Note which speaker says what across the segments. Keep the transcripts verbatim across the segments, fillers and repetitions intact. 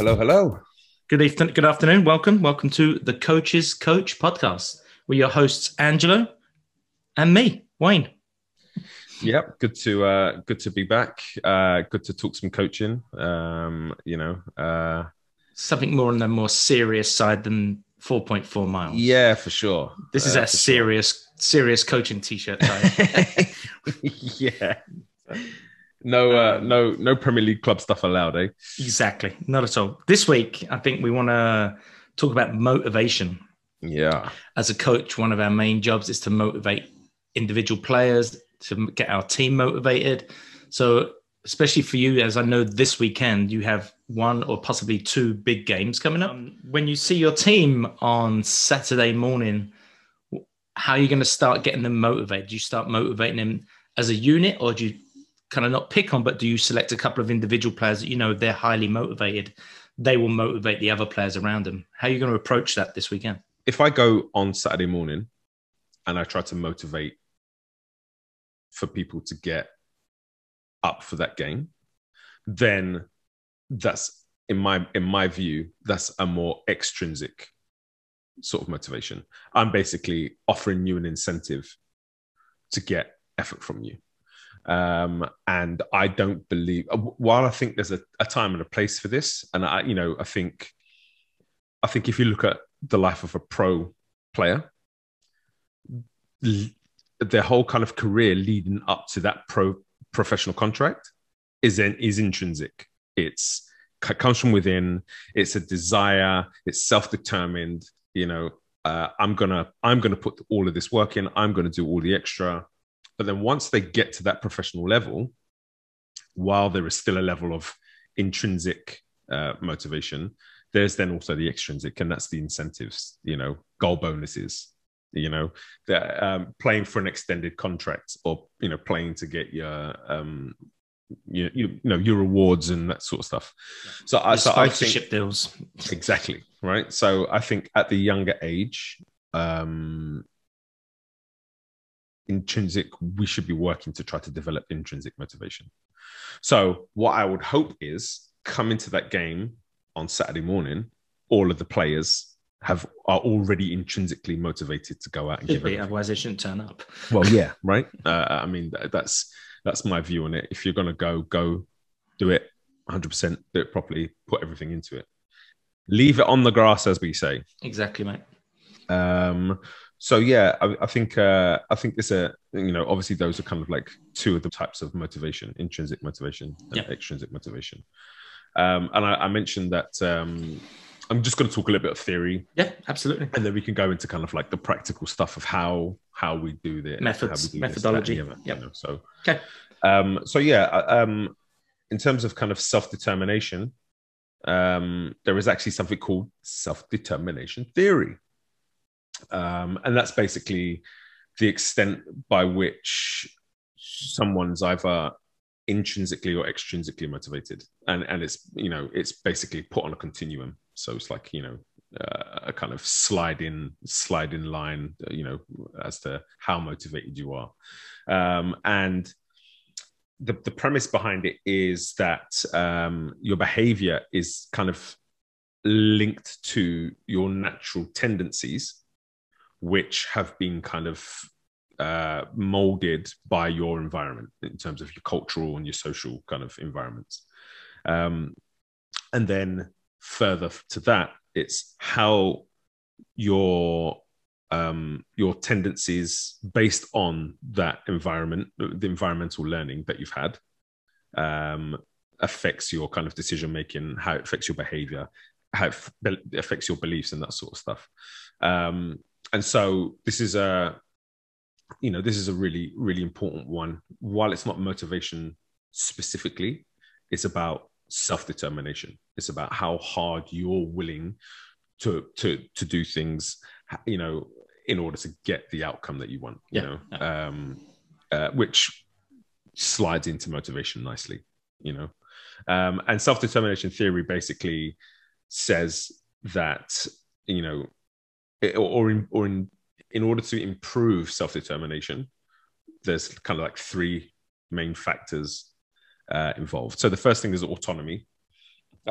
Speaker 1: Hello, hello.
Speaker 2: Good evening, good afternoon. Welcome. Welcome to the Coach's Coach podcast. We're your hosts, Angelo and me, Wayne.
Speaker 1: Yep, good to uh, good to be back. Uh, good to talk some coaching. Um, you know, uh,
Speaker 2: something more on the more serious side than four point four miles.
Speaker 1: Yeah, for sure.
Speaker 2: This is
Speaker 1: uh,
Speaker 2: a serious, sure. serious coaching t-shirt type.
Speaker 1: Yeah. No, uh, um, no, no Premier League club stuff allowed, eh?
Speaker 2: Exactly, not at all. This week, I think we want to talk about motivation.
Speaker 1: Yeah.
Speaker 2: As a coach, one of our main jobs is to motivate individual players, to get our team motivated. So, especially for you, as I know this weekend, you have one or possibly two big games coming up. Um, when you see your team on Saturday morning, how are you going to start getting them motivated? Do you start motivating them as a unit, or do you kind of not pick on, but do you select a couple of individual players that you know they're highly motivated? They will motivate the other players around them. How are you going to approach that this weekend?
Speaker 1: If I go on Saturday morning and I try to motivate for people to get up for that game, then that's in my in my view, that's a more extrinsic sort of motivation. I'm basically offering you an incentive to get effort from you. Um, and I don't believe, while I think there's a, a time and a place for this, and I, you know, I think, I think if you look at the life of a pro player, their whole kind of career leading up to that pro professional contract is in, is intrinsic. It's it comes from within. It's a desire. It's self-determined. You know, uh, I'm gonna I'm gonna put all of this work in. I'm gonna do all the extra. But then once they get to that professional level, while there is still a level of intrinsic uh, motivation, there's then also the extrinsic, and that's the incentives. You know, goal bonuses. You know, that um, playing for an extended contract, or you know, playing to get your um, you, you, you know your rewards and that sort of stuff. So, I, so I think
Speaker 2: deals
Speaker 1: exactly right. So I think at the younger age, um, intrinsic, we should be working to try to develop intrinsic motivation. So what I would hope is come into that game on Saturday morning, all of the players have are already intrinsically motivated to go out and
Speaker 2: Should
Speaker 1: give
Speaker 2: be,
Speaker 1: everything.
Speaker 2: Otherwise they shouldn't turn up.
Speaker 1: Well, yeah, right. Uh, I mean, that's that's my view on it. If you're going to go, go do it one hundred percent, do it properly, put everything into it. Leave it on the grass, as we say.
Speaker 2: Exactly, mate.
Speaker 1: Um, so yeah, I, I think uh, I think this, uh, you know, obviously those are kind of like two of the types of motivation: intrinsic motivation and
Speaker 2: yep.
Speaker 1: extrinsic motivation. Um, and I, I mentioned that um, I'm just going to talk a little bit of theory.
Speaker 2: Yeah, absolutely.
Speaker 1: And then we can go into kind of like the practical stuff of how how we do the
Speaker 2: methods,
Speaker 1: how we do
Speaker 2: methodology.
Speaker 1: This, that,
Speaker 2: yep.
Speaker 1: You know, so
Speaker 2: okay.
Speaker 1: Um, so yeah, um, in terms of kind of self-determination, um, there is actually something called self-determination theory. Um, and that's basically the extent by which someone's either intrinsically or extrinsically motivated. And, and it's, you know, it's basically put on a continuum. So it's like, you know, uh, a kind of slide in, slide in line, you know, as to how motivated you are. Um, and the, the premise behind it is that um, your behavior is kind of linked to your natural tendencies, which have been kind of uh, molded by your environment in terms of your cultural and your social kind of environments. Um, and then further to that, it's how your um, your tendencies based on that environment, the environmental learning that you've had, um, affects your kind of decision making, how it affects your behavior, how it affects your beliefs and that sort of stuff. Um, and so this is a, you know, this is a really, really important one. While it's not motivation specifically, it's about self-determination. It's about how hard you're willing to to to do things, you know, in order to get the outcome that you want, you yeah. know, yeah. um, uh, which slides into motivation nicely, you know. Um, and self-determination theory basically says that, you know, it, or in, or in, in order to improve self-determination, there's kind of like three main factors uh, involved. So the first thing is autonomy. That's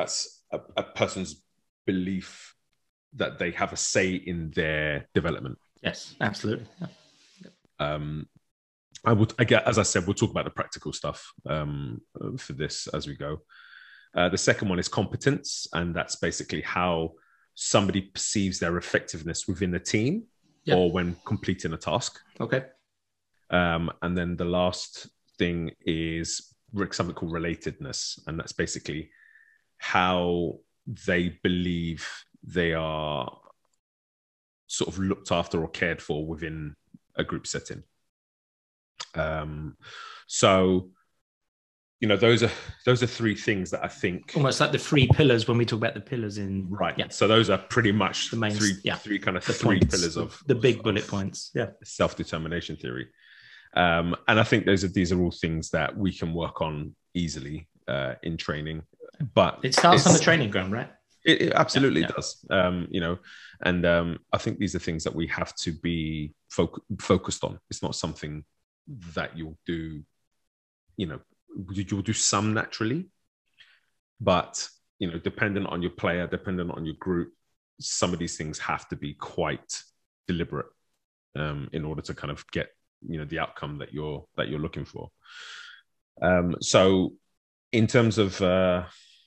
Speaker 1: a, a person's belief that they have a say in their development.
Speaker 2: Yes, absolutely. Yeah.
Speaker 1: Um, I would, I get, as I said, we'll talk about the practical stuff um, for this as we go. Uh, the second one is competence, and that's basically how somebody perceives their effectiveness within the team
Speaker 2: yep.
Speaker 1: or when completing a task.
Speaker 2: Okay.
Speaker 1: Um, and then the last thing is something called relatedness, and that's basically how they believe they are sort of looked after or cared for within a group setting. Um, so, you know, those are those are three things that I think
Speaker 2: almost like the three pillars when we talk about the pillars in
Speaker 1: right.
Speaker 2: Yeah.
Speaker 1: So those are pretty much
Speaker 2: the main
Speaker 1: three,
Speaker 2: yeah.
Speaker 1: three kind of
Speaker 2: the
Speaker 1: three
Speaker 2: points,
Speaker 1: pillars of
Speaker 2: the big bullet
Speaker 1: of
Speaker 2: points. Yeah,
Speaker 1: self-determination theory. Um, and I think those are these are all things that we can work on easily uh, in training. But
Speaker 2: it starts on the training ground, right?
Speaker 1: It, it absolutely
Speaker 2: yeah, yeah.
Speaker 1: does. Um, you know, and um, I think these are things that we have to be fo- focused on. It's not something that you'll do, you know, you'll do some naturally, but, you know, dependent on your player, dependent on your group, some of these things have to be quite deliberate um, in order to kind of get, you know, the outcome that you're, that you're looking for. Um, so in terms of uh,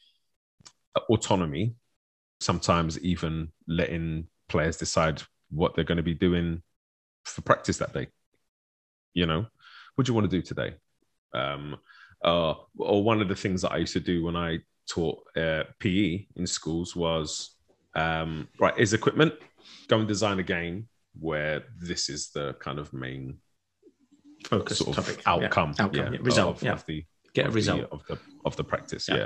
Speaker 1: autonomy, sometimes even letting players decide what they're going to be doing for practice that day. You know, what do you want to do today? Um, uh, or one of the things that I used to do when I taught uh, P E in schools was, um, right, is equipment, go and design a game where this is the kind of main
Speaker 2: focus
Speaker 1: sort of
Speaker 2: topic.
Speaker 1: outcome,
Speaker 2: yeah. outcome
Speaker 1: yeah,
Speaker 2: yeah. result,
Speaker 1: of,
Speaker 2: yeah.
Speaker 1: of the
Speaker 2: get a
Speaker 1: of
Speaker 2: result
Speaker 1: the, of the of the practice,
Speaker 2: yeah.
Speaker 1: yeah.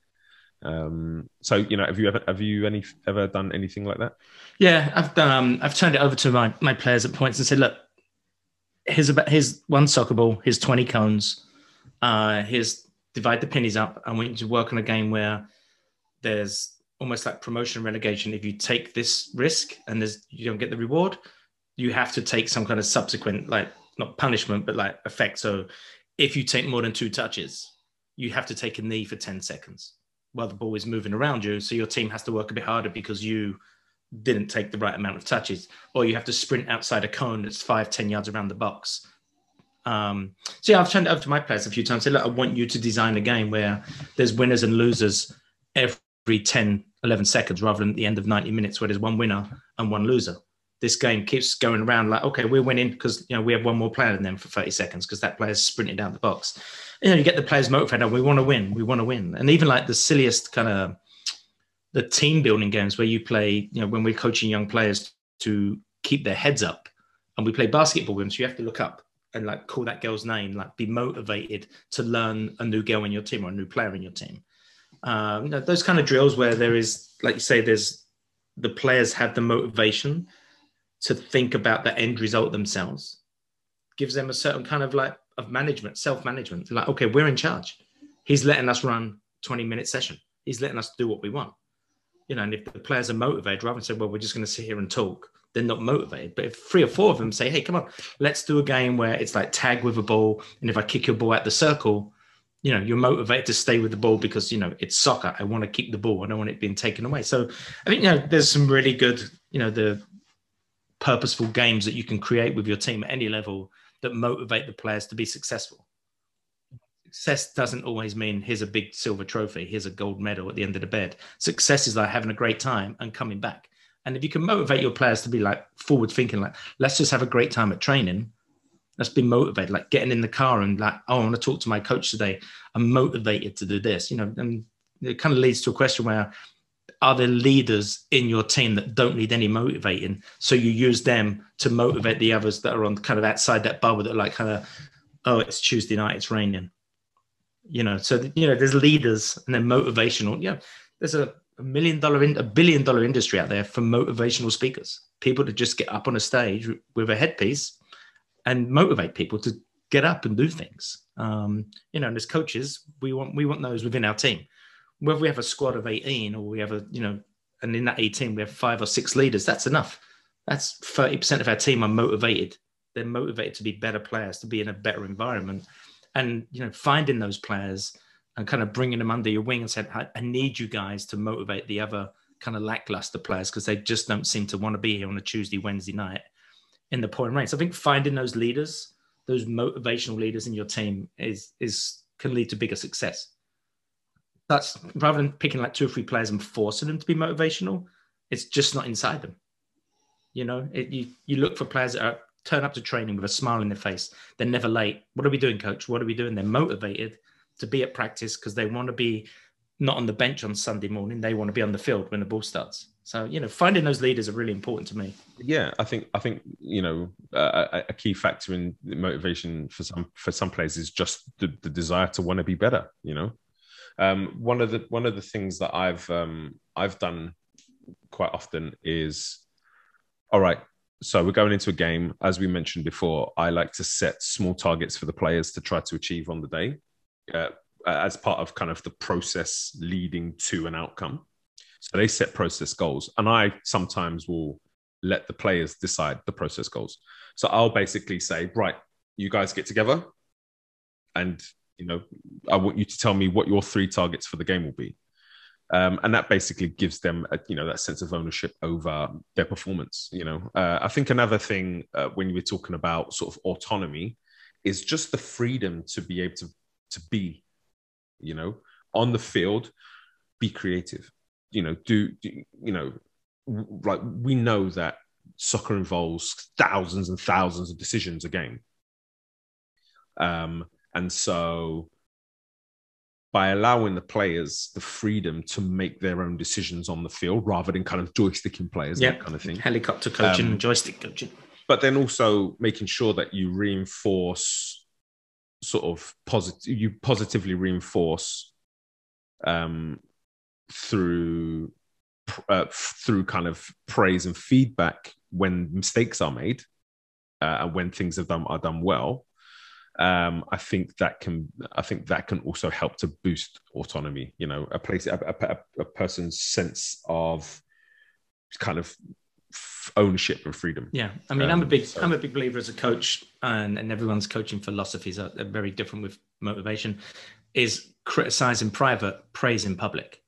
Speaker 1: Um, so, you know, have you ever have you any ever done anything like that?
Speaker 2: Yeah, I've done. Um, I've turned it over to my my players at points and said, look, here's about here's one soccer ball, here's twenty cones, uh, here's divide the pennies up. I want you to work on a game where there's almost like promotion and relegation. If you take this risk and there's you don't get the reward, you have to take some kind of subsequent, like not punishment, but like effect. So if you take more than two touches, you have to take a knee for ten seconds while the ball is moving around you. So your team has to work a bit harder because you didn't take the right amount of touches, or you have to sprint outside a cone that's five, ten yards around the box. Um, so yeah, I've turned it over to my players a few times. Said, look, I want you to design a game where there's winners and losers every ten, eleven seconds, rather than at the end of ninety minutes where there's one winner and one loser. This game keeps going around like, okay, we're winning because, you know, we have one more player than them for thirty seconds because that player's sprinting down the box. You know, you get the players motivated. We want to win. We want to win. And even like the silliest kind of the team building games where you play, you know, when we're coaching young players to keep their heads up, and we play basketball with them, so you have to look up and like call that girl's name, like be motivated to learn a new girl in your team or a new player in your team. Um, you know, those kind of drills where there is, like you say, there's the players have the motivation to think about the end result themselves, gives them a certain kind of like of management, self-management. Like, okay, we're in charge. He's letting us run twenty minute session. He's letting us do what we want. You know, and if the players are motivated, rather than say, well, we're just going to sit here and talk, they're not motivated. But if three or four of them say, hey, come on, let's do a game where it's like tag with a ball. And if I kick your ball out the circle, you know, you're motivated to stay with the ball because, you know, it's soccer. I want to keep the ball. I don't want it being taken away. So I think, you know, there's some really good, you know, the purposeful games that you can create with your team at any level that motivate the players to be successful. Success doesn't always mean here's a big silver trophy, here's a gold medal at the end of the bed. Success is like having a great time and coming back. And if you can motivate your players to be like forward thinking, like, let's just have a great time at training. Let's be motivated, like getting in the car and like, oh, I want to talk to my coach today. I'm motivated to do this, you know, and it kind of leads to a question where, are there leaders in your team that don't need any motivating? So you use them to motivate the others that are on kind of outside that bubble that are like kind of, oh, it's Tuesday night, it's raining. You know, so, you know, there's leaders and then motivational. Yeah, there's a, a million dollar, in, a billion dollar industry out there for motivational speakers, people to just get up on a stage with a headpiece and motivate people to get up and do things. Um, you know, and as coaches, we want, we want those within our team. Whether we have a squad of eighteen or we have a, you know, and in that eighteen, we have five or six leaders, that's enough. That's thirty percent of our team are motivated. They're motivated to be better players, to be in a better environment. And, you know, finding those players and kind of bringing them under your wing and said, I, I need you guys to motivate the other kind of lackluster players because they just don't seem to want to be here on a Tuesday, Wednesday night in the pouring rain. So I think finding those leaders, those motivational leaders in your team is, is can lead to bigger success. That's rather than picking like two or three players and forcing them to be motivational, it's just not inside them. You know, it, you, you look for players that are, turn up to training with a smile in their face. They're never late. What are we doing, coach? What are we doing? They're motivated to be at practice because they want to be not on the bench on Sunday morning. They want to be on the field when the ball starts. So, you know, finding those leaders are really important to me.
Speaker 1: Yeah, I think, I think you know, uh, a, a key factor in motivation for some for some players is just the, the desire to want to be better, you know. Um, one of the one of the things that I've um, I've done quite often is, all right, so we're going into a game. As we mentioned before, I like to set small targets for the players to try to achieve on the day, uh, as part of kind of the process leading to an outcome. So they set process goals, and I sometimes will let the players decide the process goals. So I'll basically say, right, you guys get together, and you know, I want you to tell me what your three targets for the game will be. Um, and that basically gives them, a, you know, that sense of ownership over their performance. You know, uh, I think another thing uh, when you were talking about sort of autonomy is just the freedom to be able to, to be, you know, on the field, be creative, you know, do, do you know, like we know that soccer involves thousands and thousands of decisions a game. Um, And so by allowing the players the freedom to make their own decisions on the field rather than kind of joysticking players,
Speaker 2: yep.
Speaker 1: that kind of thing.
Speaker 2: Helicopter coaching um, and joystick coaching.
Speaker 1: But then also making sure that you reinforce sort of positive, you positively reinforce um, through, uh, through kind of praise and feedback when mistakes are made uh, and when things have done, are done well. Um, I think that can. I think that can also help to boost autonomy. You know, a place, a, a, a person's sense of kind of ownership and freedom.
Speaker 2: Yeah, I mean, um, I'm a big, so. I'm a big believer as a coach, and, and everyone's coaching philosophies are, are very different with motivation. Is criticize in private, praise in public.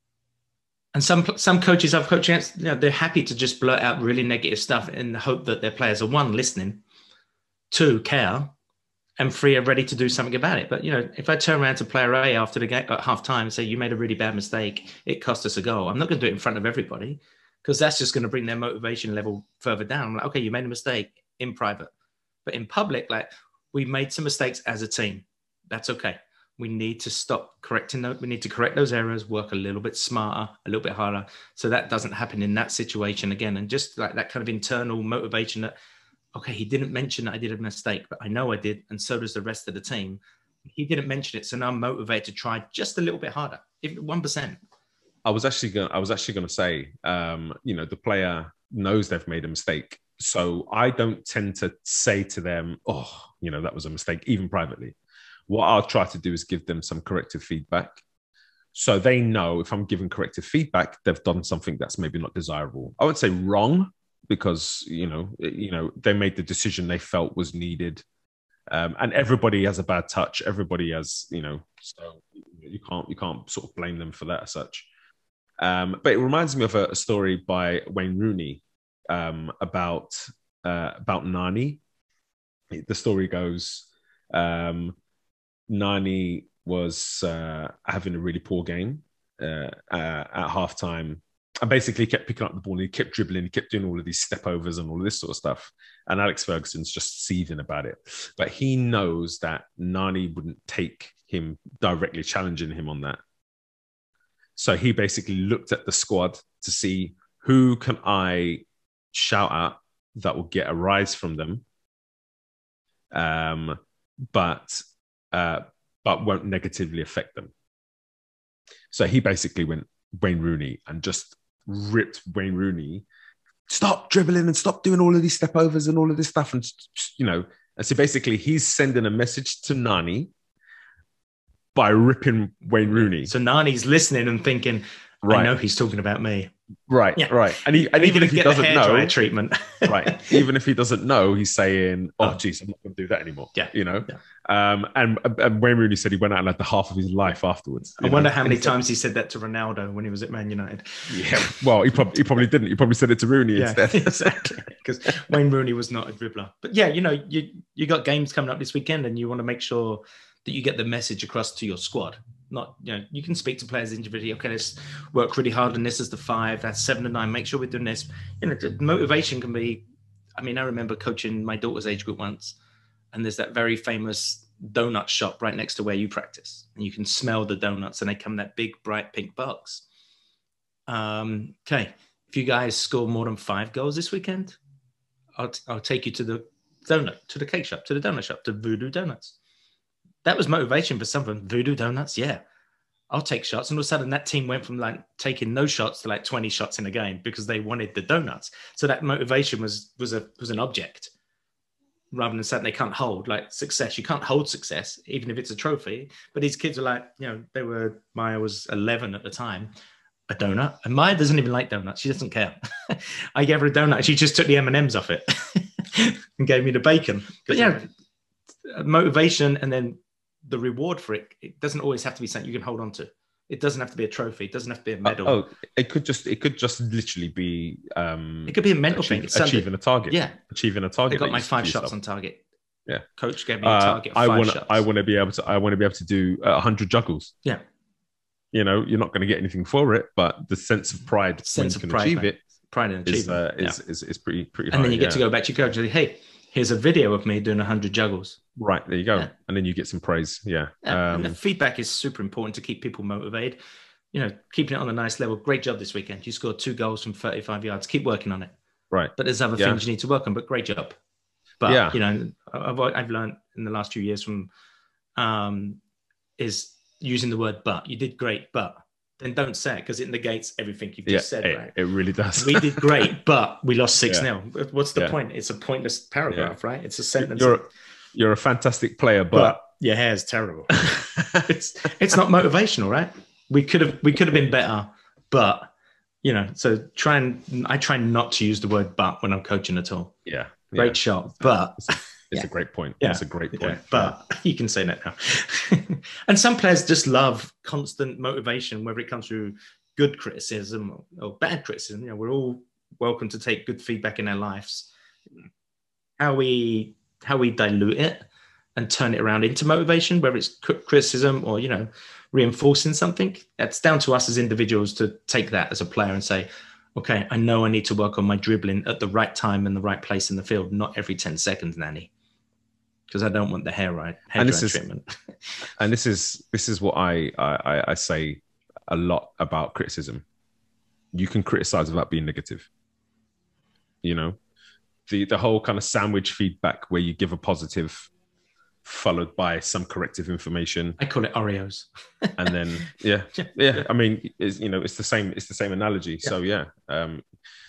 Speaker 2: And some some coaches I've coached against, you know, they're happy to just blurt out really negative stuff in the hope that their players are one, listening, two, care, and three, are ready to do something about it. But, you know, if I turn around to player A after the game at half time and say, you made a really bad mistake, it cost us a goal, I'm not going to do it in front of everybody because that's just going to bring their motivation level further down. I'm like, okay, you made a mistake in private. But in public, like, we made some mistakes as a team. That's okay. We need to stop correcting those. We need to correct those errors, work a little bit smarter, a little bit harder, so that doesn't happen in that situation again. And just like that kind of internal motivation that, okay, he didn't mention that I did a mistake, but I know I did, and so does the rest of the team. He didn't mention it, so now I'm motivated to try just a little bit harder, even one percent.
Speaker 1: I was actually going. I was actually going to say, um, you know, the player knows they've made a mistake, so I don't tend to say to them, "Oh, you know, that was a mistake," even privately. What I'll try to do is give them some corrective feedback, so they know if I'm giving corrective feedback, they've done something that's maybe not desirable. I would say wrong, because, you know, you know, they made the decision they felt was needed. Um, and everybody has a bad touch. Everybody has, you know, so you can't, you can't sort of blame them for that as such. Um, but it reminds me of a, a story by Wayne Rooney um, about, uh, about Nani. The story goes, um, Nani was uh, having a really poor game uh, uh, at halftime. And basically kept picking up the ball and he kept dribbling, he kept doing all of these step overs and all of this sort of stuff. And Alex Ferguson's just seething about it. But he knows that Nani wouldn't take him directly challenging him on that. So he basically looked at the squad to see who can I shout at that will get a rise from them, um, but uh, but won't negatively affect them. So he basically went Wayne Rooney and just ripped Wayne Rooney, stop dribbling and stop doing all of these step overs and all of this stuff. And, you know, and so basically he's sending a message to Nani by ripping Wayne Rooney.
Speaker 2: So Nani's listening and thinking, right, I know he's talking about me.
Speaker 1: Right,
Speaker 2: Yeah.
Speaker 1: right. And, he, and even if he
Speaker 2: get
Speaker 1: doesn't
Speaker 2: the
Speaker 1: know,
Speaker 2: hairdryer treatment,
Speaker 1: right, even if he doesn't know, he's saying, "Oh,
Speaker 2: Oh.
Speaker 1: geez, I'm not going to do that anymore."
Speaker 2: Yeah,
Speaker 1: you know.
Speaker 2: yeah.
Speaker 1: Um, and, and Wayne Rooney said he went out and had the half of his life afterwards.
Speaker 2: I
Speaker 1: you
Speaker 2: wonder
Speaker 1: know?
Speaker 2: how
Speaker 1: And
Speaker 2: many
Speaker 1: he said-
Speaker 2: times he said that to Ronaldo when he was at Man United.
Speaker 1: Yeah, well, he probably he probably didn't. He probably said it to Rooney
Speaker 2: Yeah,
Speaker 1: instead.
Speaker 2: exactly. Because Wayne Rooney was not a dribbler. But yeah, you know, you you got games coming up this weekend, and you want to make sure that you get the message across to your squad. Not, you know, you can speak to players individually. Okay, let's work really hard on this as the five. That's seven and nine. Make sure we're doing this. You know, motivation can be. I mean, I remember coaching my daughter's age group once, and there's that very famous donut shop right next to where you practice, and you can smell the donuts, and they come in that big bright pink box. Um, okay, if you guys score more than five goals this weekend, I'll, t- I'll take you to the donut, to the cake shop, to the donut shop, to Voodoo Donuts. That was motivation for someone. Voodoo Donuts, yeah. I'll take shots. And all of a sudden that team went from like taking no shots to like twenty shots in a game because they wanted the donuts. So that motivation was was a was an object rather than something they can't hold, like success. You can't hold success, even if it's a trophy. But these kids are like, you know, they were, Maya was eleven at the time, a donut. And Maya doesn't even like donuts. She doesn't care. I gave her a donut. She just took the M and M's off it and gave me the bacon. But yeah, motivation and then the reward for it, it doesn't always have to be something you can hold on to. It doesn't have to be a trophy. It doesn't have to be a medal.
Speaker 1: Oh, it could just it could just literally be um
Speaker 2: it could be a mental
Speaker 1: achieve,
Speaker 2: thing. It's
Speaker 1: achieving a target.
Speaker 2: Yeah,
Speaker 1: achieving a target.
Speaker 2: I got
Speaker 1: that
Speaker 2: my
Speaker 1: you
Speaker 2: five
Speaker 1: set
Speaker 2: shots
Speaker 1: yourself.
Speaker 2: on target.
Speaker 1: Yeah,
Speaker 2: coach gave me a
Speaker 1: uh,
Speaker 2: target. Of
Speaker 1: I
Speaker 2: five
Speaker 1: want
Speaker 2: shots.
Speaker 1: I want to be able to I want to be able to do a hundred juggles.
Speaker 2: Yeah,
Speaker 1: you know, you're not going to get anything for it, but the sense of pride
Speaker 2: sense
Speaker 1: when you
Speaker 2: of
Speaker 1: can
Speaker 2: pride,
Speaker 1: achieve
Speaker 2: mate.
Speaker 1: it
Speaker 2: pride and
Speaker 1: is,
Speaker 2: achievement
Speaker 1: uh, is,
Speaker 2: yeah.
Speaker 1: is, is pretty pretty high.
Speaker 2: And then you get
Speaker 1: yeah.
Speaker 2: to go back to your coach and say, hey, here's a video of me doing a hundred juggles.
Speaker 1: Right, there you go.
Speaker 2: Yeah.
Speaker 1: And then you get some praise. Yeah.
Speaker 2: Yeah,
Speaker 1: Um,
Speaker 2: and the feedback is super important to keep people motivated. You know, keeping it on a nice level. Great job this weekend. You scored two goals from thirty-five yards. Keep working on it.
Speaker 1: right.
Speaker 2: But there's other
Speaker 1: Yeah.
Speaker 2: things you need to work on, but great job. But,
Speaker 1: Yeah.
Speaker 2: you know, I've, I've learned in the last few years from um, is using the word but. You did great, but then don't say it because it negates everything you've
Speaker 1: Yeah,
Speaker 2: just said,
Speaker 1: it,
Speaker 2: right?
Speaker 1: it really does.
Speaker 2: We did great, but we lost six
Speaker 1: Yeah.
Speaker 2: nil. What's the
Speaker 1: Yeah.
Speaker 2: point? It's a pointless paragraph, right? It's a sentence.
Speaker 1: You're you're a fantastic player,
Speaker 2: but,
Speaker 1: but,
Speaker 2: your hair is terrible. it's it's not motivational, right? We could have we could have been better, but you know, so try and I try not to use the word but when I'm coaching at all.
Speaker 1: yeah,
Speaker 2: Great
Speaker 1: yeah.
Speaker 2: shot, but
Speaker 1: It's, a, it's
Speaker 2: Yeah.
Speaker 1: a great point.
Speaker 2: Yeah.
Speaker 1: It's a great
Speaker 2: yeah,
Speaker 1: point.
Speaker 2: but you can say that now. And some players just love constant motivation, whether it comes through good criticism or, or bad criticism. You know, we're all welcome to take good feedback in our lives. How we how we dilute it and turn it around into motivation, whether it's criticism or, you know, reinforcing something, that's down to us as individuals to take that as a player and say, okay, I know I need to work on my dribbling at the right time and the right place in the field, not every ten seconds, Nanny, because I don't want the hair right hair
Speaker 1: And this
Speaker 2: dry
Speaker 1: is-
Speaker 2: treatment.
Speaker 1: And this is this is what I, I I say a lot about criticism. You can criticize without being negative. You know, the the whole kind of sandwich feedback where you give a positive followed by some corrective information,
Speaker 2: I call it Oreos.
Speaker 1: and then yeah, yeah. I mean, it's, you know, it's the same. It's the same analogy. So yeah. Um,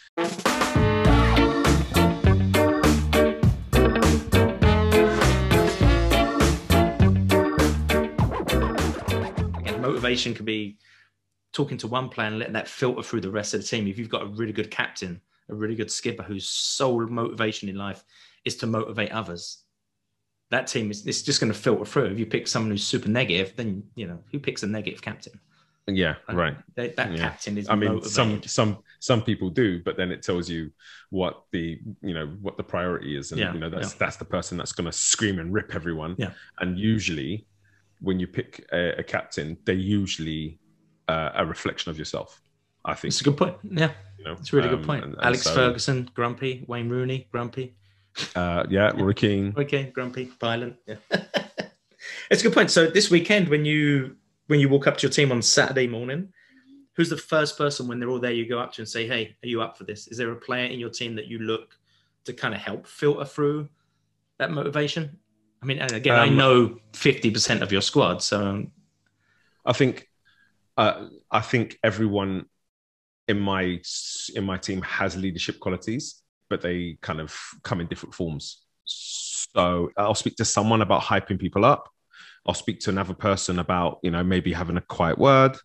Speaker 2: Again, motivation can be talking to one player and letting that filter through the rest of the team. If you've got a really good captain, a really good skipper whose sole motivation in life is to motivate others, that team is it's just going to filter through. If you pick someone who's super negative, then, you know, who picks a negative captain?
Speaker 1: yeah, right.
Speaker 2: That, that
Speaker 1: Yeah.
Speaker 2: captain is
Speaker 1: I mean,
Speaker 2: motivated.
Speaker 1: some some some people do, but then it tells you what the you know what the priority is, and
Speaker 2: Yeah,
Speaker 1: you know that's
Speaker 2: yeah.
Speaker 1: that's the person that's going to scream and rip everyone.
Speaker 2: Yeah.
Speaker 1: And usually, when you pick a, a captain, they're usually uh, a reflection of yourself. I think.
Speaker 2: It's a good point. Yeah,
Speaker 1: You know,
Speaker 2: it's a really
Speaker 1: Um,
Speaker 2: good point.
Speaker 1: and- and
Speaker 2: Alex
Speaker 1: so,
Speaker 2: Ferguson, grumpy. Wayne Rooney, grumpy.
Speaker 1: Uh, yeah, Roy Keane.
Speaker 2: Okay, grumpy, violent. Yeah. It's a good point. So this weekend, when you when you walk up to your team on Saturday morning, who's the first person when they're all there you go up to and say, hey, are you up for this? Is there a player in your team that you look to kind of help filter through that motivation? I mean, and again, I
Speaker 1: Um,
Speaker 2: know fifty percent of your squad, so
Speaker 1: I think uh, I think everyone in my in my team has leadership qualities, but they kind of come in different forms. So I'll speak to someone about hyping people up. I'll speak to another person about, you know, maybe having a quiet word.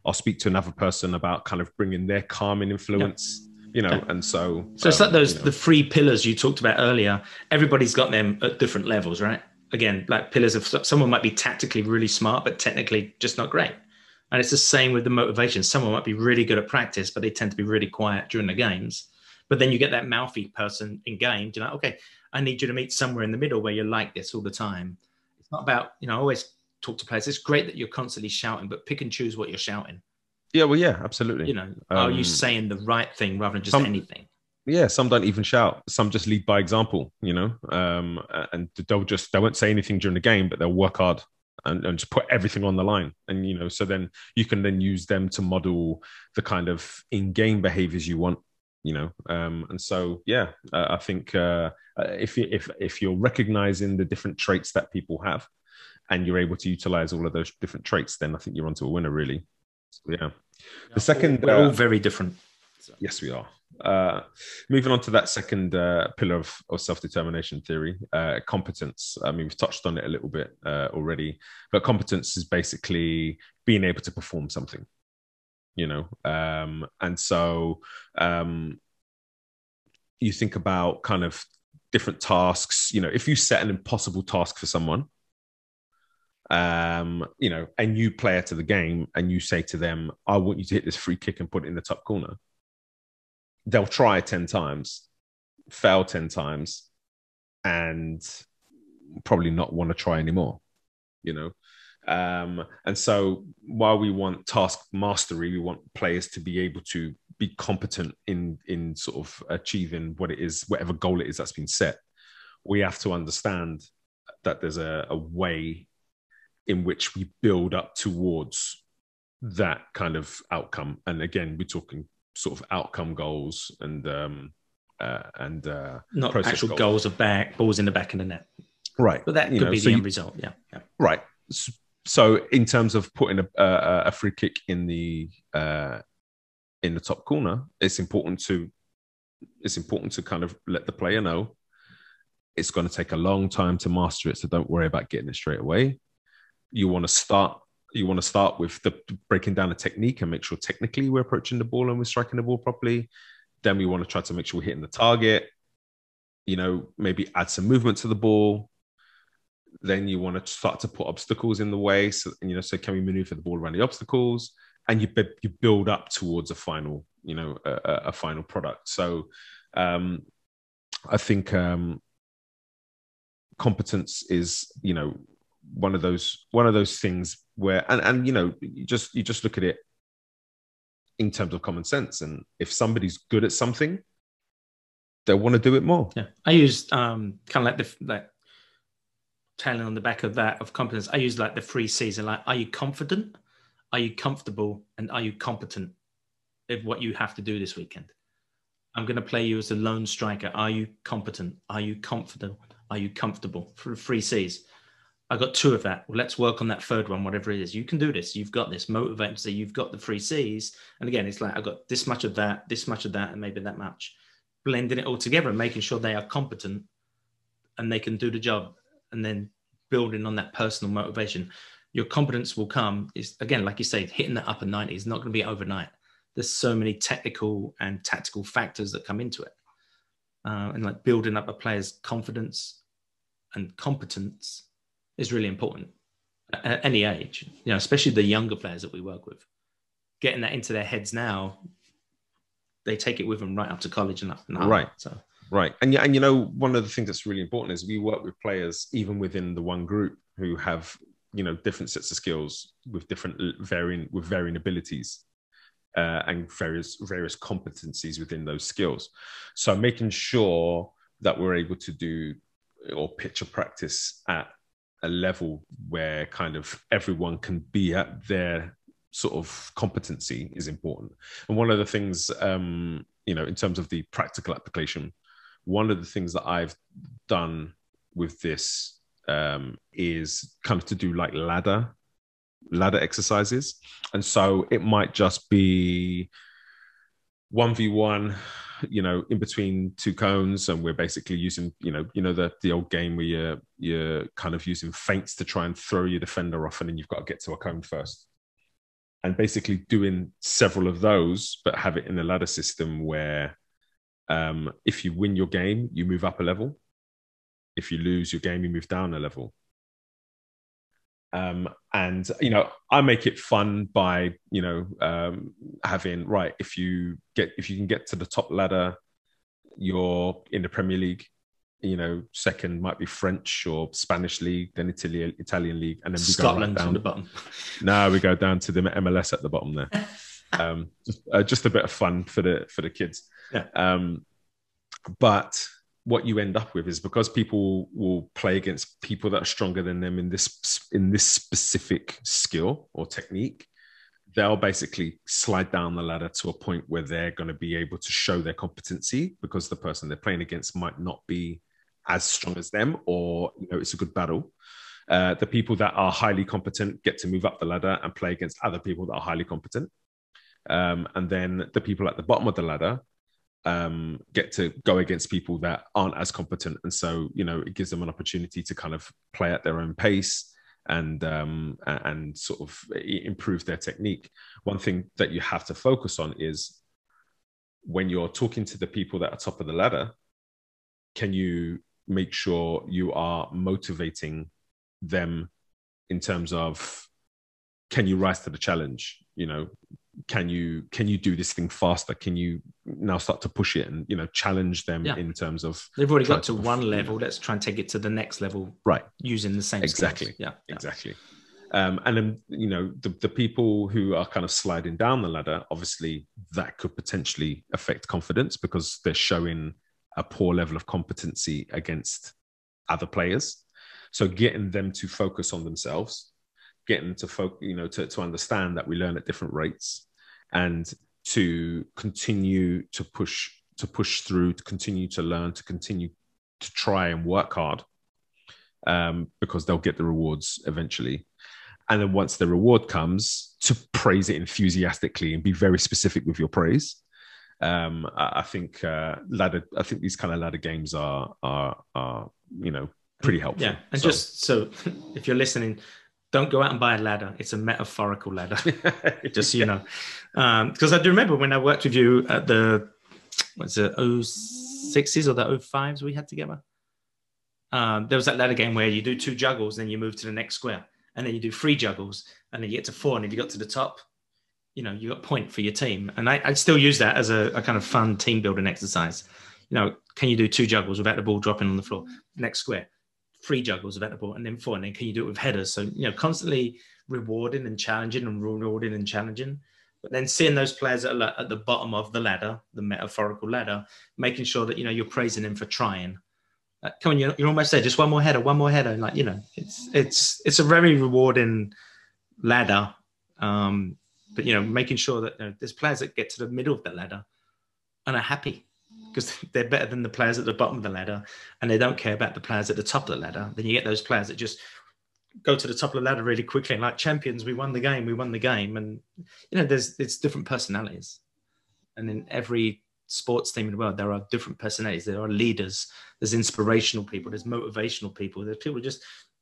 Speaker 1: I'll speak to another person about kind of bringing their calming influence. Yeah. You know, and so
Speaker 2: so it's um, like those
Speaker 1: you know.
Speaker 2: the three pillars you talked about earlier. Everybody's got them at different levels, right? Again, like pillars of someone might be tactically really smart, but technically just not great. And it's the same with the motivation. Someone might be really good at practice, but they tend to be really quiet during the games. But then you get that mouthy person in game. You're like, okay, I need you to meet somewhere in the middle where you're like this all the time. It's not about, you know, I always talk to players. It's great that you're constantly shouting, but pick and choose what you're shouting.
Speaker 1: Yeah, well, yeah, absolutely.
Speaker 2: You know, um, are you saying the right thing rather than just
Speaker 1: some,
Speaker 2: anything?
Speaker 1: Yeah, some don't even shout. Some just lead by example, you know, um, and they'll just, they won't say anything during the game, but they'll work hard and, and just put everything on the line. And, you know, so then you can then use them to model the kind of in-game behaviors you want, you know. Um, and so, yeah, uh, I think uh, if, you, if, if you're recognizing the different traits that people have and you're able to utilize all of those different traits, then I think you're onto a winner, really. So, yeah. The second,
Speaker 2: we're all
Speaker 1: uh,
Speaker 2: very different.
Speaker 1: So. Yes, we are. Uh, moving on to that second uh, pillar of, of self-determination theory, uh, competence. I mean, we've touched on it a little bit uh, already, but competence is basically being able to perform something, you know. Um, and so um, you think about kind of different tasks. You know, if you set an impossible task for someone, um, you know, a new player to the game, and you say to them, I want you to hit this free kick and put it in the top corner. They'll try ten times, fail ten times, and probably not want to try anymore, you know? Um, and so while we want task mastery, we want players to be able to be competent in, in sort of achieving what it is, whatever goal it is that's been set. We have to understand that there's a, a way in which we build up towards that kind of outcome. And again, we're talking sort of outcome goals and um, uh, and uh,
Speaker 2: not actual goals. goals of back balls in the back of the net,
Speaker 1: right?
Speaker 2: But that
Speaker 1: you
Speaker 2: could
Speaker 1: know,
Speaker 2: be
Speaker 1: so
Speaker 2: the
Speaker 1: you,
Speaker 2: end result, yeah, yeah.
Speaker 1: Right. So in terms of putting a, a, a free kick in the uh, in the top corner, it's important to it's important to kind of let the player know it's going to take a long time to master it. So don't worry about getting it straight away. You want to start. You want to start with the breaking down the technique and make sure technically we're approaching the ball and we're striking the ball properly. Then we want to try to make sure we're hitting the target. You know, maybe add some movement to the ball. Then you want to start to put obstacles in the way. So, you know, so can we maneuver the ball around the obstacles? And you you build up towards a final, you know, a, a final product. So um, I think um, competence is, you know, one of those one of those things where and and you know you just you just look at it in terms of common sense, and if somebody's good at something, they want to do it more.
Speaker 2: Yeah, I use um kind of like the like tailing on the back of that of competence. I use like the three C's, and like, are you confident, are you comfortable, and are you competent of what you have to do this weekend? I'm going to play you as a lone striker. Are you competent? Are you confident? Are you comfortable? For the three C's. I got two of that. Well, let's work on that third one, whatever it is. You can do this. You've got this. Motivate to say you've got the three C's. And again, it's like, I've got this much of that, this much of that, and maybe that much. Blending it all together and making sure they are competent and they can do the job. And then building on that personal motivation. Your competence will come, is again, like you say, hitting the upper ninety is not going to be overnight. There's so many technical and tactical factors that come into it. Uh, and like building up a player's confidence and competence is really important at any age, you know, especially the younger players that we work with. Getting that into their heads now, they take it with them right up to college and up. And up.
Speaker 1: Right.
Speaker 2: So,
Speaker 1: right. And, and, you know, one of the things that's really important is we work with players, even within the one group, who have, you know, different sets of skills with different varying, with varying abilities uh, and various, various competencies within those skills. So making sure that we're able to do or pitch a practice at a level where kind of everyone can be at their sort of competency is important. And one of the things, um, you know, in terms of the practical application, one of the things that I've done with this um, is kind of to do like ladder, ladder exercises. And so it might just be one v one, you know, in between two cones, and we're basically using, you know, you know, the the old game where you're you're kind of using feints to try and throw your defender off, and then you've got to get to a cone first. and basically doing several of those, but have it in a ladder system where um, if you win your game, you move up a level. If you lose your game, you move down a level. Um, and, you know, I make it fun by, you know, um, having, right, if you get, if you can get to the top ladder, you're in the Premier League. You know, second might be French or Spanish league, then Italian Italian league, and then we
Speaker 2: Scotland
Speaker 1: go right down
Speaker 2: to the bottom.
Speaker 1: No, we go down to the M L S at the bottom there. um, just, uh, just a bit of fun for the for the kids.
Speaker 2: Yeah.
Speaker 1: Um, but what you end up with is, because people will play against people that are stronger than them in this in this specific skill or technique, they'll basically slide down the ladder to a point where they're going to be able to show their competency, because the person they're playing against might not be as strong as them, or, you know, it's a good battle. Uh, the people that are highly competent get to move up the ladder and play against other people that are highly competent. Um, and then the people at the bottom of the ladder um, get to go against people that aren't as competent. And so, you know, it gives them an opportunity to kind of play at their own pace and um, and sort of improve their technique. One thing that you have to focus on is, when you're talking to the people that are top of the ladder, can you make sure you are motivating them in terms of, can you rise to the challenge? You know, can you can you do this thing faster? Can you now start to push it and, you know, challenge them yeah. in terms of,
Speaker 2: they've already got to, to one level. Let's try and take it to the next level,
Speaker 1: right?
Speaker 2: Using the same
Speaker 1: exactly,
Speaker 2: skills. yeah,
Speaker 1: exactly. Um, and then, you know, the, the people who are kind of sliding down the ladder, obviously that could potentially affect confidence, because they're showing a poor level of competency against other players. So getting them to focus on themselves, getting to focus, you know, to, to understand that we learn at different rates, and to continue to push, to push through, to continue to learn, to continue to try and work hard, um, because they'll get the rewards eventually. And then once the reward comes, to praise it enthusiastically and be very specific with your praise. Um, I, I think uh, ladder. I think these kind of ladder games are are are you know, pretty helpful.
Speaker 2: Yeah, and
Speaker 1: so.
Speaker 2: just so if you're listening, don't go out and buy a ladder. It's a metaphorical ladder, just so you know. Because um, I do remember when I worked with you at the what's it, oh sixes or the oh fives we had together. Um, there was that ladder game where you do two juggles, then you move to the next square, and then you do three juggles, and then you get to four, and if you got to the top, you know, you got a point for your team. And I, I still use that as a, a kind of fun team building exercise. You know, can you do two juggles without the ball dropping on the floor? Next square, three juggles without the ball, and then four. And then can you do it with headers? So, you know, constantly rewarding and challenging and rewarding and challenging. But then seeing those players that are at the bottom of the ladder, the metaphorical ladder, making sure that, you know, you're praising them for trying. Uh, come on, you're, you're almost there. Just one more header, one more header. Like, you know, it's it's it's a very rewarding ladder. Um, but, you know, making sure that, you know, there's players that get to the middle of the ladder and are happy because they're better than the players at the bottom of the ladder, and they don't care about the players at the top of the ladder. Then you get those players that just go to the top of the ladder really quickly and, like, champions, we won the game, we won the game. And, you know, there's it's different personalities. And in every sports team in the world, there are different personalities. There are leaders, there's inspirational people, there's motivational people, there's people just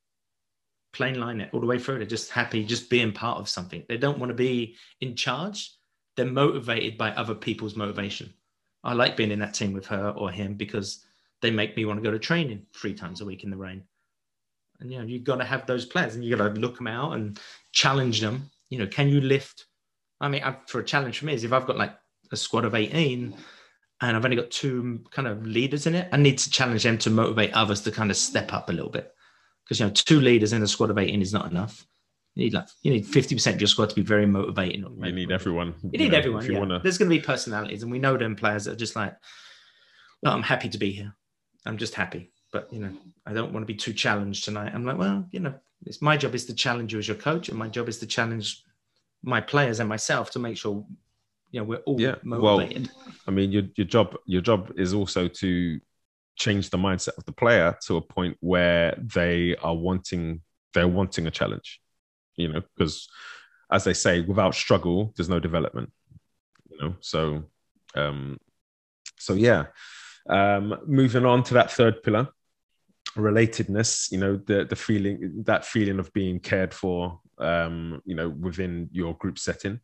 Speaker 2: plain line it all the way through. They're just happy just being part of something. They don't want to be in charge. They're motivated by other people's motivation. I like being in that team with her or him because they make me want to go to training three times a week in the rain. And, you know, you've got to have those players and you've got to look them out and challenge them. You know, can you lift? I mean, I, for a challenge for me is if I've got like a squad of eighteen and I've only got two kind of leaders in it, I need to challenge them to motivate others to kind of step up a little bit. Because, you know, two leaders in a squad of eighteen is not enough. You need like you need fifty percent of your squad to be very motivating.
Speaker 1: You need motivating. everyone.
Speaker 2: You need you know, everyone. Yeah.
Speaker 1: Wanna...
Speaker 2: There's going to be personalities, and we know them players that are just like, well, I'm happy to be here. I'm just happy, but, you know, I don't want to be too challenged tonight. I'm like, well, you know, it's my job is to challenge you as your coach, and my job is to challenge my players and myself to make sure, you know, we're all
Speaker 1: yeah.
Speaker 2: motivated.
Speaker 1: Well, I mean, your your job your job is also to change the mindset of the player to a point where they are wanting they're wanting a challenge, you know, because as they say, without struggle, there's no development, you know. So, um, so yeah. Um, moving on to that third pillar, relatedness, you know, the the feeling, that feeling of being cared for, um, you know, within your group setting.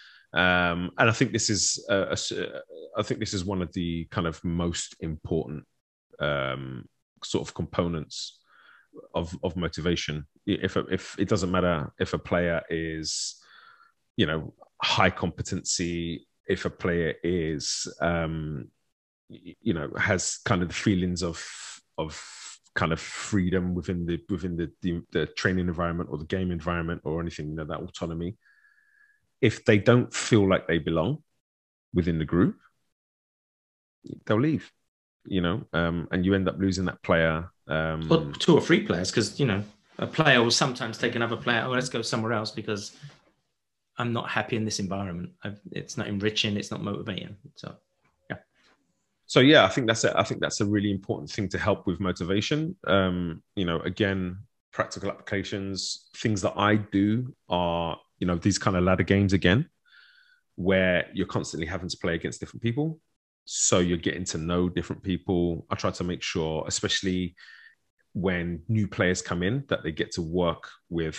Speaker 1: Um, and I think this is, a, a, I think this is one of the kind of most important um, sort of components of of motivation. If if it doesn't matter if a player is, you know, high competency, if a player is, um, you know, has kind of the feelings of of kind of freedom within the within the, the the training environment or the game environment or anything, you know, that autonomy. If they don't feel like they belong within the group, they'll leave. You know, um, and you end up losing that player. Um,
Speaker 2: or two or three players, because, you know, a player will sometimes take another player. Oh, let's go somewhere else because I'm not happy in this environment. I've, it's not enriching. It's not motivating. So, yeah.
Speaker 1: So yeah, I think that's a, I think that's a really important thing to help with motivation. Um, you know, again, practical applications, things that I do are, you know, these kind of ladder games again, where you're constantly having to play against different people. So you're getting to know different people. I try to make sure, especially when new players come in, that they get to work with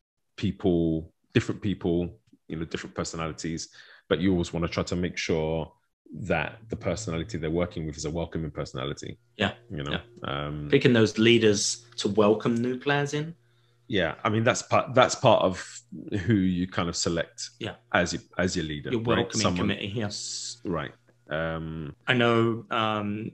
Speaker 1: people, different people, you know, different personalities. But you always want to try to make sure that the personality they're working with is a welcoming personality.
Speaker 2: Yeah.
Speaker 1: You know,
Speaker 2: yeah.
Speaker 1: um,
Speaker 2: picking those leaders to welcome new players in.
Speaker 1: Yeah, I mean that's part that's part of who you kind of select.
Speaker 2: Yeah.
Speaker 1: as you, as your leader,
Speaker 2: your welcoming right? Someone, committee. Yeah,
Speaker 1: right. Um,
Speaker 2: I know um,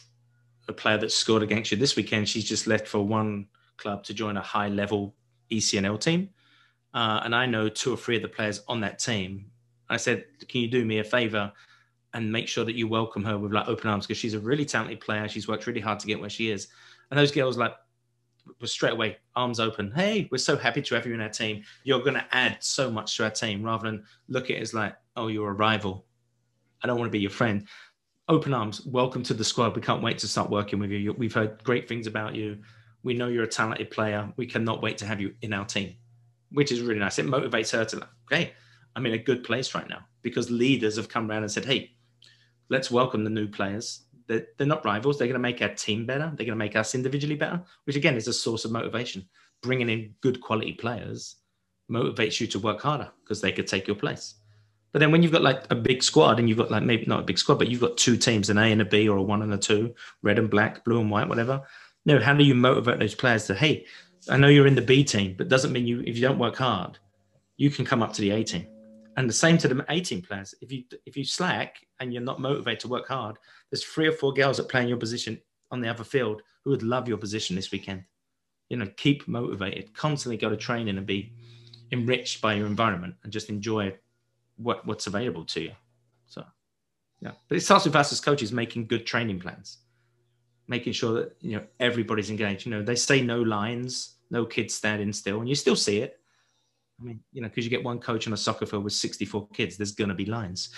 Speaker 2: a player that scored against you this weekend. She's just left for one club to join a high level E C N L team, uh, and I know two or three of the players on that team. I said, "Can you do me a favor and make sure that you welcome her with like open arms, because she's a really talented player. She's worked really hard to get where she is." And those girls like was straight away arms open. Hey, we're so happy to have you in our team. You're going to add so much to our team, rather than look at it as like, oh, you're a rival. I don't want to be your friend. Open arms. Welcome to the squad. We can't wait to start working with you. We've heard great things about you. We know you're a talented player. We cannot wait to have you in our team, which is really nice. It motivates her to like, okay, I'm in a good place right now, because leaders have come around and said, hey, let's welcome the new players. They're, they're not rivals. They're going to make our team better. They're going to make us individually better, which again is a source of motivation. Bringing in good quality players motivates you to work harder because they could take your place. But then when you've got like a big squad, and you've got like maybe not a big squad, but you've got two teams, an A and a B, or a one and a two, red and black, blue and white, whatever. No, how do you motivate those players to, hey, I know you're in the B team, but doesn't mean you, if you don't work hard, you can come up to the A team. And the same to the A team players. If you if you slack and you're not motivated to work hard, there's three or four girls that play in your position on the other field who would love your position this weekend. You know, keep motivated, constantly go to training and be enriched by your environment and just enjoy what, what's available to you. So, yeah. But it starts with us as coaches making good training plans, making sure that, you know, everybody's engaged. You know, they say no lines, no kids standing still, and you still see it. I mean, you know, because you get one coach on a soccer field with sixty-four kids, there's going to be lines.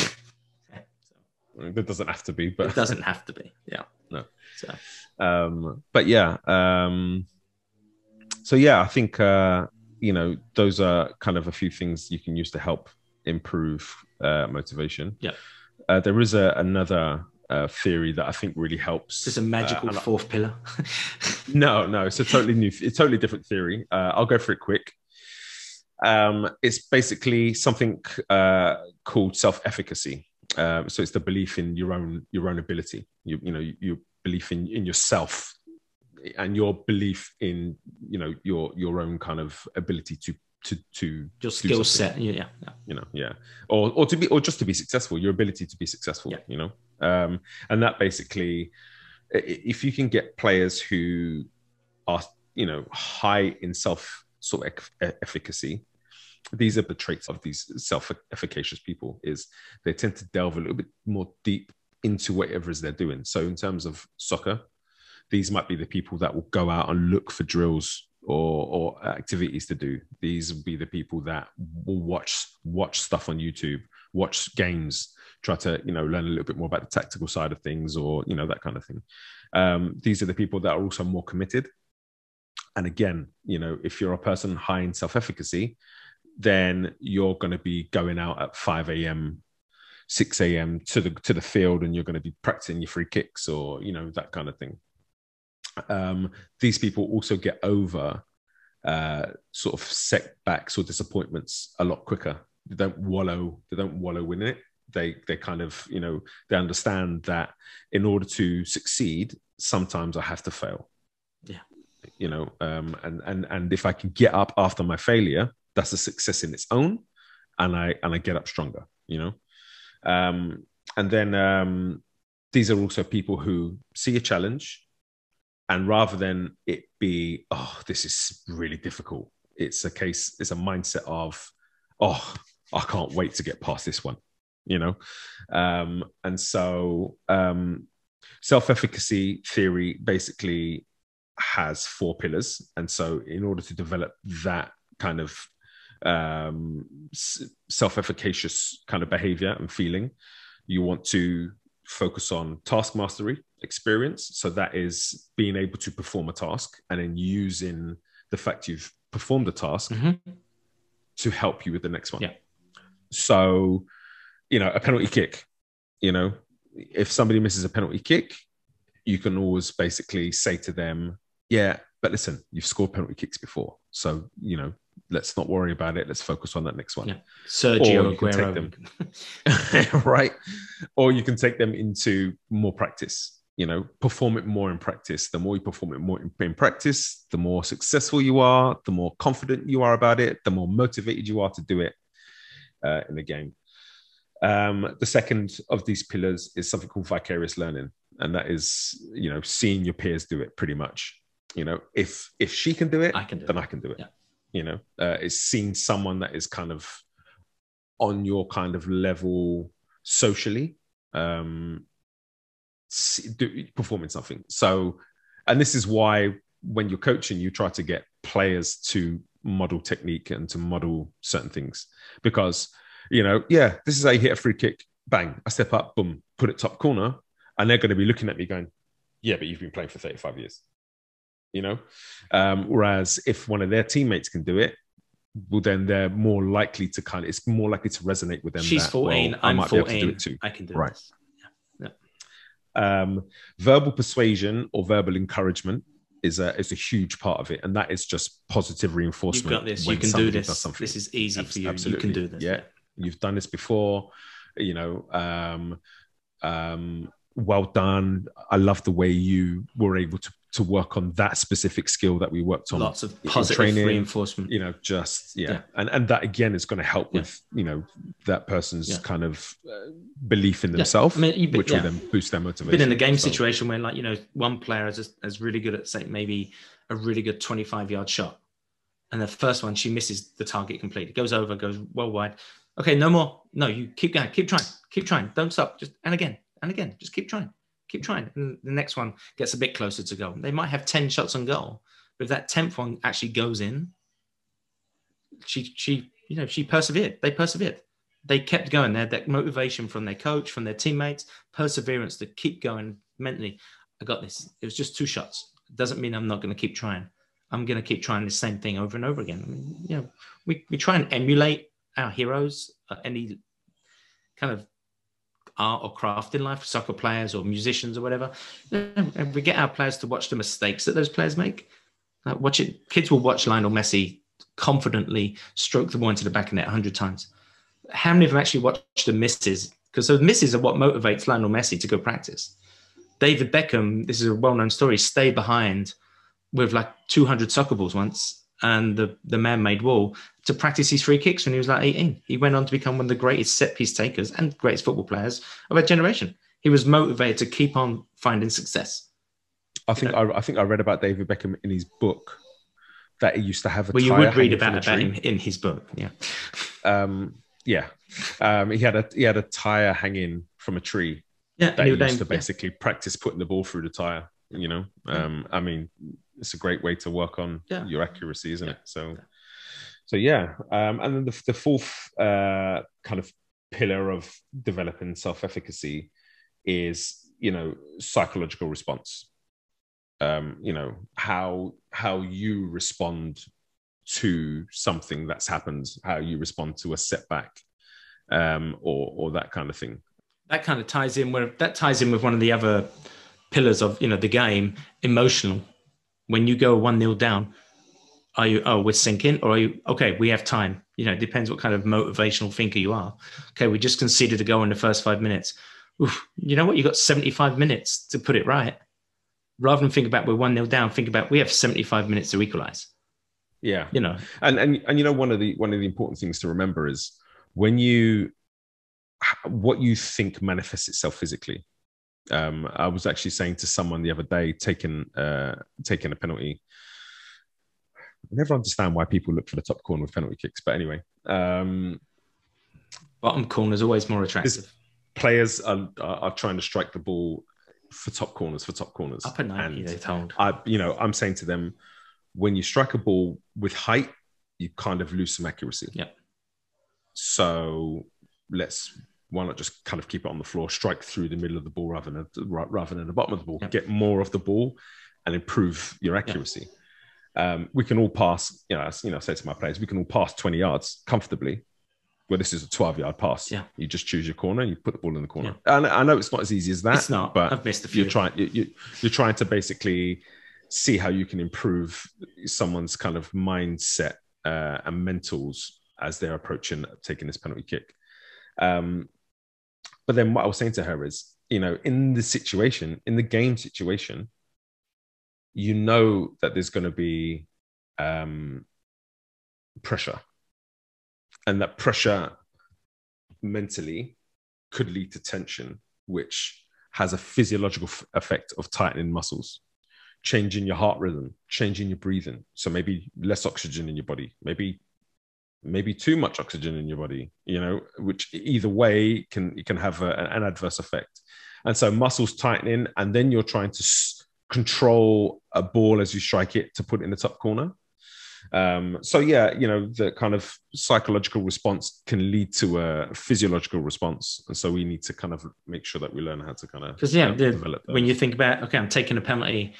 Speaker 1: It doesn't have to be, but
Speaker 2: it doesn't have to be. Yeah.
Speaker 1: No.
Speaker 2: So,
Speaker 1: um, but yeah. Um, so yeah, I think, uh, you know, those are kind of a few things you can use to help improve uh, motivation.
Speaker 2: Yeah.
Speaker 1: Uh, there is a, another uh, theory that I think really helps.
Speaker 2: It's a magical uh, fourth pillar.
Speaker 1: no, no, it's a totally new, it's a totally different theory. Uh, I'll go for it quick. Um, it's basically something uh, called self-efficacy. Um, so it's the belief in your own your own ability. You, you know, your belief in, in yourself, and your belief in, you know, your your own kind of ability to to to
Speaker 2: your skill set. Yeah, yeah,
Speaker 1: you know, yeah, or or to be or just to be successful. Your ability to be successful.
Speaker 2: Yeah.
Speaker 1: You know, um, and that basically, if you can get players who are, you know, high in self sort of efficacy. These are the traits of these self-efficacious people, is they tend to delve a little bit more deep into whatever it is they're doing. So in terms of soccer, these might be the people that will go out and look for drills or, or activities to do. These will be the people that will watch watch stuff on YouTube, watch games, try to, you know, learn a little bit more about the tactical side of things, or, you know, that kind of thing. Um, these are the people that are also more committed. And again, you know, if you're a person high in self-efficacy, then you're going to be going out at five a.m., six a.m. to the to the field, and you're going to be practicing your free kicks, or, you know, that kind of thing. um, these people also get over uh, sort of setbacks or disappointments a lot quicker. They don't wallow. They don't wallow in it. They they kind of, you know, they understand that in order to succeed, sometimes I have to fail.
Speaker 2: Yeah.
Speaker 1: You know, um, and and and if I can get up after my failure, that's a success in its own, and I and I get up stronger. You know, um, and then um, these are also people who see a challenge, and rather than it be, oh, this is really difficult, it's a case, it's a mindset of, oh, I can't wait to get past this one. You know, um, and so um, self-efficacy theory basically has four pillars, and so in order to develop that kind of um, self-efficacious kind of behavior and feeling, you want to focus on task mastery experience. So that is being able to perform a task and then using the fact you've performed the task mm-hmm. to help you with the next one.
Speaker 2: Yeah.
Speaker 1: So, you know, a penalty kick, you know, if somebody misses a penalty kick, you can always basically say to them, yeah, but listen, you've scored penalty kicks before. So, you know, let's not worry about it. Let's focus on that next one.
Speaker 2: Yeah. Sergio Aguero.
Speaker 1: Them, right. Or you can take them into more practice, you know, perform it more in practice. The more you perform it more in, in practice, the more successful you are, the more confident you are about it, the more motivated you are to do it uh, in the game. Um, the second of these pillars is something called vicarious learning. And that is, you know, seeing your peers do it pretty much. You know, if if she can do it,
Speaker 2: I can do
Speaker 1: then
Speaker 2: it.
Speaker 1: I can do it.
Speaker 2: Yeah.
Speaker 1: You know, uh, it's seeing someone that is kind of on your kind of level socially, um, do, performing something. So, and this is why when you're coaching, you try to get players to model technique and to model certain things, because, you know, yeah, this is how you hit a free kick. Bang, I step up, boom, put it top corner. And they're going to be looking at me going, yeah, but you've been playing for thirty-five years, you know? Um, whereas if one of their teammates can do it, well, then they're more likely to kind of, it's more likely to resonate with them.
Speaker 2: She's
Speaker 1: that,
Speaker 2: fourteen,
Speaker 1: well, I
Speaker 2: I'm
Speaker 1: might
Speaker 2: fourteen,
Speaker 1: be able to do it too.
Speaker 2: I can do
Speaker 1: right.
Speaker 2: this. Yeah. Yeah.
Speaker 1: Um, verbal persuasion or verbal encouragement is a, is a huge part of it. And that is just positive reinforcement.
Speaker 2: You've got this, you can do this. This is easy
Speaker 1: Absolutely.
Speaker 2: for you.
Speaker 1: Absolutely.
Speaker 2: You can do this.
Speaker 1: Yeah. You've done this before, you know, um, um, well done. I love the way you were able to, to work on that specific skill that we worked on.
Speaker 2: Lots of positive
Speaker 1: training,
Speaker 2: reinforcement.
Speaker 1: You know, just, yeah.
Speaker 2: yeah.
Speaker 1: And and that, again, is going to help with, yeah. you know, that person's yeah. kind of uh, belief in themselves, yeah. I mean, which yeah. will then boost their motivation.
Speaker 2: Been in a game so. situation where, like, you know, one player is, just, is really good at, say, maybe a really good twenty-five yard shot. And the first one, she misses the target completely. Goes over, goes well wide. Okay, no more. No, you keep going. Keep trying. Keep trying. Don't stop. Just and again. And again, just keep trying, keep trying. And the next one gets a bit closer to goal. They might have ten shots on goal, but if that tenth one actually goes in, she, she, you know, she persevered. They persevered. They kept going. They had that motivation from their coach, from their teammates, perseverance to keep going mentally. I got this. It was just two shots. It doesn't mean I'm not going to keep trying. I'm going to keep trying the same thing over and over again. I mean, you know, we, we try and emulate our heroes, uh, any kind of art or craft in life, soccer players or musicians or whatever. And we get our players to watch the mistakes that those players make. Uh, watch it. Kids will watch Lionel Messi confidently stroke the ball into the back of net a hundred times. How many of them actually watch the misses? Because those misses are what motivates Lionel Messi to go practice. David Beckham, this is a well-known story, stayed behind with like two hundred soccer balls once and the, the man-made wall to practice his free kicks when he was like eighteen. He went on to become one of the greatest set-piece takers and greatest football players of our generation. He was motivated to keep on finding success.
Speaker 1: I think I, I think I read about David Beckham in his book that he used to have a
Speaker 2: well,
Speaker 1: tire.
Speaker 2: You would read about, about him in his book, yeah.
Speaker 1: Um, yeah, um, he had a he had a tire hanging from a tree.
Speaker 2: Yeah,
Speaker 1: that he used
Speaker 2: name,
Speaker 1: to basically yeah. practice putting the ball through the tire. You know, um, I mean, it's a great way to work on
Speaker 2: yeah.
Speaker 1: your accuracy, isn't
Speaker 2: yeah.
Speaker 1: it? So, so yeah. Um, and then the, the fourth uh, kind of pillar of developing self-efficacy is, you know, psychological response. Um, you know, how how you respond to something that's happened, how you respond to a setback, um, or or that kind of thing.
Speaker 2: That kind of ties in where that ties in with one of the other pillars of, you know, the game, emotional. When you go one nil down, are you, oh, we're sinking, or are you, okay, we have time. You know, it depends what kind of motivational thinker you are. Okay, we just conceded a goal in the first five minutes. Oof, you know what? You got seventy-five minutes to put it right. Rather than think about we're one nil down, think about we have seventy-five minutes to equalize.
Speaker 1: Yeah.
Speaker 2: You know,
Speaker 1: and, and, and, you know, one of the, one of the important things to remember is when you, what you think manifests itself physically. Um, I was actually saying to someone the other day, taking, uh, taking a penalty. I never understand why people look for the top corner with penalty kicks, but anyway, um,
Speaker 2: bottom corner is always more attractive.
Speaker 1: Players are, are, are trying to strike the ball for top corners, for top corners.
Speaker 2: Up at ninety, they're told.
Speaker 1: I, you know, I'm saying to them, when you strike a ball with height, you kind of lose some accuracy.
Speaker 2: Yeah.
Speaker 1: So let's, why not just kind of keep it on the floor, strike through the middle of the ball rather than rather than the bottom of the ball, yeah. Get more of the ball and improve your accuracy. Yeah. Um, we can all pass, you know, as, you know, I say to my players, we can all pass twenty yards comfortably. Well, this is a twelve yard pass.
Speaker 2: Yeah.
Speaker 1: You just choose your corner and you put the ball in the corner. Yeah. And I know it's not as easy as that.
Speaker 2: It's not,
Speaker 1: but
Speaker 2: I've missed a few.
Speaker 1: You're trying, you, you, you're trying to basically see how you can improve someone's kind of mindset uh, and mentals as they're approaching taking this penalty kick. Um, but then what I was saying to her is, you know, in the situation, in the game situation, you know that there's going to be um, pressure. And that pressure mentally could lead to tension, which has a physiological f- effect of tightening muscles, changing your heart rhythm, changing your breathing. So maybe less oxygen in your body, maybe maybe too much oxygen in your body, you know, which either way can, it can have a, an adverse effect. And so muscles tightening, and then you're trying to s- control a ball as you strike it to put it in the top corner. Um, so yeah, you know, the kind of psychological response can lead to a physiological response. And so we need to kind of make sure that we learn how to kind of
Speaker 2: because yeah,
Speaker 1: you know,
Speaker 2: the,
Speaker 1: develop those.
Speaker 2: When you think about, okay, I'm taking a penalty,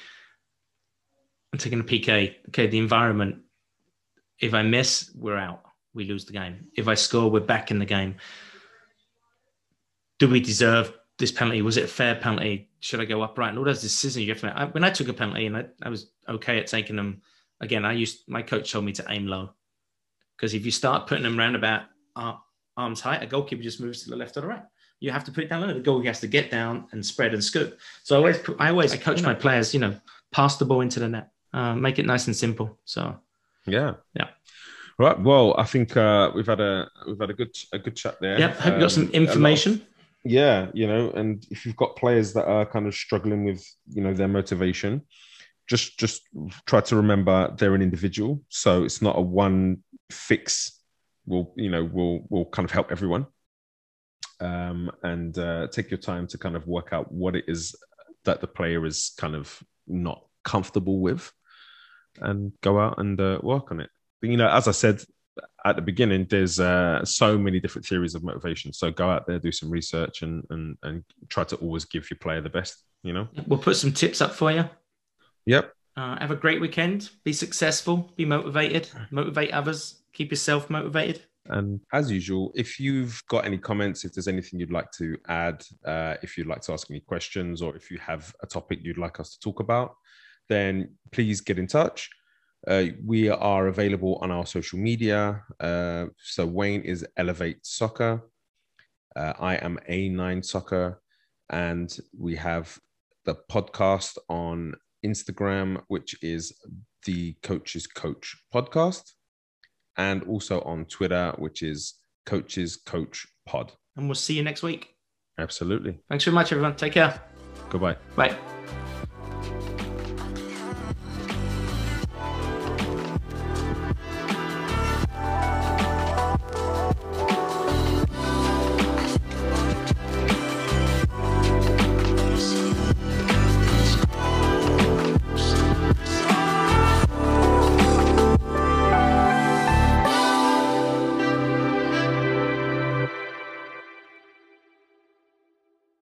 Speaker 2: I'm taking a P K, okay, the environment, if I miss, we're out. We lose the game. If I score, we're back in the game. Do we deserve this penalty? Was it a fair penalty? Should I go upright? And all those decisions you have to make. I, when I took a penalty and I, I was okay at taking them, again, I used, my coach told me to aim low. Because if you start putting them around about uh, arm's height, a goalkeeper just moves to the left or the right. You have to put it down low. The goalkeeper has to get down and spread and scoop. So I always, I always I coach my players, you know, pass the ball into the net. Uh, make it nice and simple. So
Speaker 1: yeah.
Speaker 2: Yeah.
Speaker 1: Right. Well, I think uh, we've had a we've had a good a good chat there.
Speaker 2: Yep. Hope um, you got some information.
Speaker 1: Of, yeah, you know, and if you've got players that are kind of struggling with, you know, their motivation, just just try to remember they're an individual. So it's not a one fix will, you know, will will kind of help everyone. Um, and uh, take your time to kind of work out what it is that the player is kind of not comfortable with, and go out and uh, work on it. You know, as I said at the beginning, there's uh, so many different theories of motivation. So go out there, do some research, and and and try to always give your player the best. You know,
Speaker 2: we'll put some tips up for you.
Speaker 1: Yep.
Speaker 2: Uh, have a great weekend. Be successful. Be motivated. Motivate others. Keep yourself motivated.
Speaker 1: And as usual, if you've got any comments, if there's anything you'd like to add, uh, if you'd like to ask any questions, or if you have a topic you'd like us to talk about, then please get in touch. Uh, we are available on our social media. Uh, so Wayne is Elevate Soccer. Uh, I am A nine Soccer. And we have the podcast on Instagram, which is the Coach's Coach Podcast. And also on Twitter, which is Coach's Coach Pod.
Speaker 2: And we'll see you next week.
Speaker 1: Absolutely.
Speaker 2: Thanks very much, everyone. Take care.
Speaker 1: Goodbye.
Speaker 2: Bye.